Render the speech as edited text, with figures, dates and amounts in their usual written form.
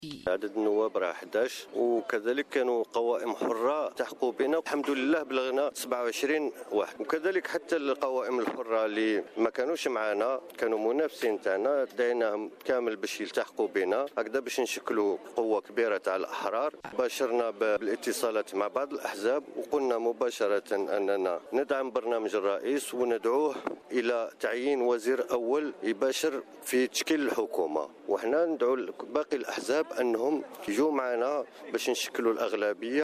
عدد النواب راه 11 وكذلك كانوا قوائم حرة تحقوا بنا، الحمد لله بلغنا 27 واحد. وكذلك حتى القوائم الحرة اللي ما كانوش معنا كانوا منافسين تاعنا دعيناهم كامل باش يلتحقوا بنا هكذا باش نشكلوا قوة كبيرة تاع الأحرار. باشرنا بالاتصالات مع بعض الأحزاب وقلنا مباشرة أننا ندعم برنامج الرئيس وندعوه إلى تعيين وزير أول يباشر في تشكيل الحكومة، وحنا ندعو باقي الأحزاب أنهم يجوا معنا باش نشكلوا الأغلبية.